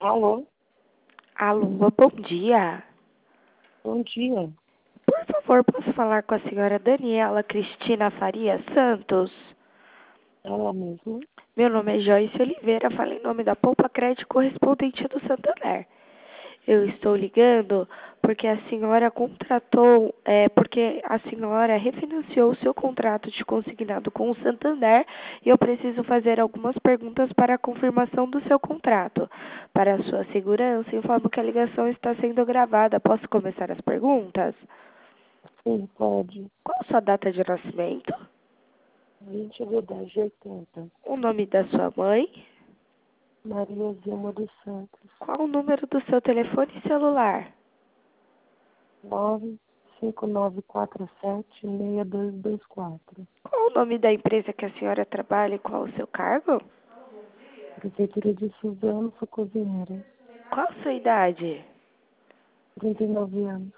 Alô, Alô, bom dia. bom dia. Por favor, posso falar com a senhora Daniela Cristina Faria Santos? Ela mesmo? Meu nome é Joyce Oliveira, falo em nome da Poupa Crédito Correspondente do Santander. Eu estou ligando porque a senhora porque a senhora refinanciou o seu contrato de consignado com o Santander e eu preciso fazer algumas perguntas para a confirmação do seu contrato. Para a sua segurança, informo que a ligação está sendo gravada. Posso começar as perguntas? Sim, pode. Qual a sua data de nascimento? 20 de 10 de 80. O nome da sua mãe? Maria Zilma dos Santos. Qual o número do seu telefone celular? 95947-6224. Qual o nome da empresa que a senhora trabalha e qual o seu cargo? Prefeitura de Suzano, sou cozinheira. Qual a sua idade? 39 anos.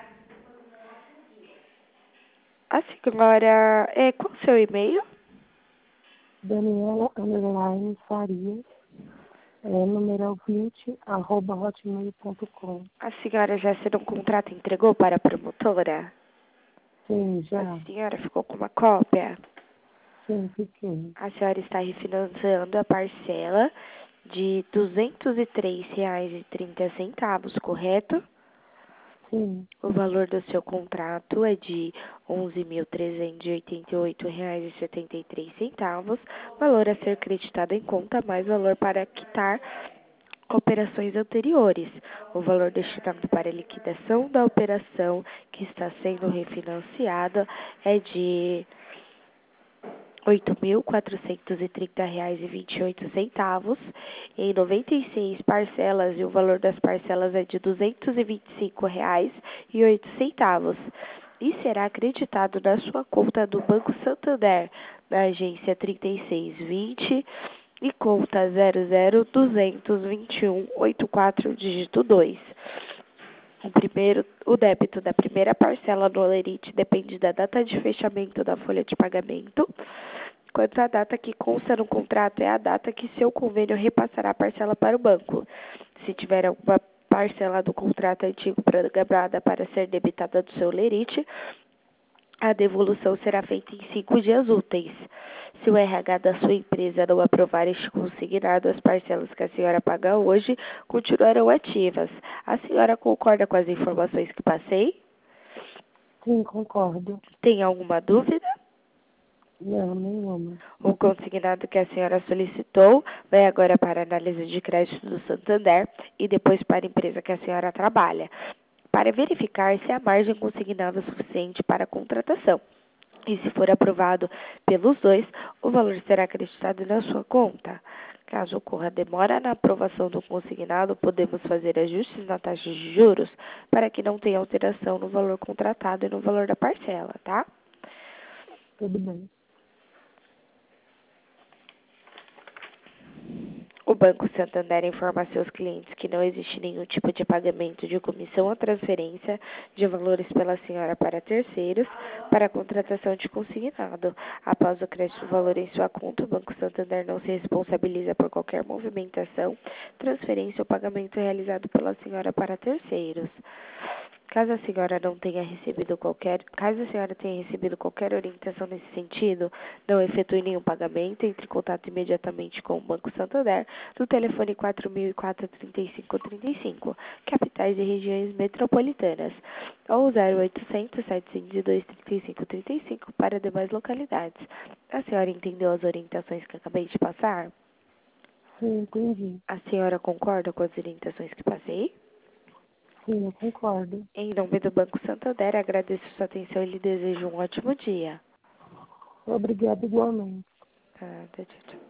A senhora, qual o seu e-mail? Daniela Underline Faria. Numeral 20, @hotmail.com. A senhora já assinou um contrato e entregou para a promotora? Sim, A já. senhora ficou com uma cópia? Sim, fiquei. A senhora está refinanciando a parcela de R$ 203,30, correto? Sim, O valor do seu contrato é de R$ 11.388,73, valor a ser creditado em conta, mais valor para quitar operações anteriores. O valor destinado para a liquidação da operação que está sendo refinanciada é de R$ 8.430,28 em 96 parcelas, e o valor das parcelas é de R$ 225,08 e será acreditado na sua conta do Banco Santander, na agência 3620 e conta 00202184 dígito 2. O débito da primeira parcela do Olerite depende da data de fechamento da folha de pagamento, quanto à data que consta no contrato é a data que seu convênio repassará a parcela para o banco. Se tiver alguma parcela do contrato antigo programada para ser debitada do seu Olerite, a devolução será feita em 5 dias úteis. Se o RH da sua empresa não aprovar este consignado, as parcelas que a senhora paga hoje continuarão ativas. A senhora concorda com as informações que passei? sim, concordo. Tem alguma dúvida? Não, nenhuma. O consignado que a senhora solicitou vai agora para a análise de crédito do Santander e depois para a empresa que a senhora trabalha, para verificar se a margem consignada é suficiente para a contratação. E se for aprovado pelos dois, o valor será acreditado na sua conta. Caso ocorra demora na aprovação do consignado, podemos fazer ajustes na taxa de juros para que não tenha alteração no valor contratado e no valor da parcela, tá? Tudo bem. O Banco Santander informa a seus clientes que não existe nenhum tipo de pagamento de comissão ou transferência de valores pela senhora para terceiros para a contratação de consignado. Após o crédito do valor em sua conta, o Banco Santander não se responsabiliza por qualquer movimentação, transferência ou pagamento realizado pela senhora para terceiros. Caso a senhora tenha recebido qualquer orientação nesse sentido, não efetue nenhum pagamento, entre em contato imediatamente com o Banco Santander no telefone 4004-3535, capitais e regiões metropolitanas, ou 0800-702-3535 para demais localidades. A senhora entendeu as orientações que acabei de passar? Sim, entendi. A senhora concorda com as orientações que passei? Sim, eu concordo. Em nome do Banco Santander, agradeço sua atenção e lhe desejo um ótimo dia. Obrigada igualmente. Tchau, tchau.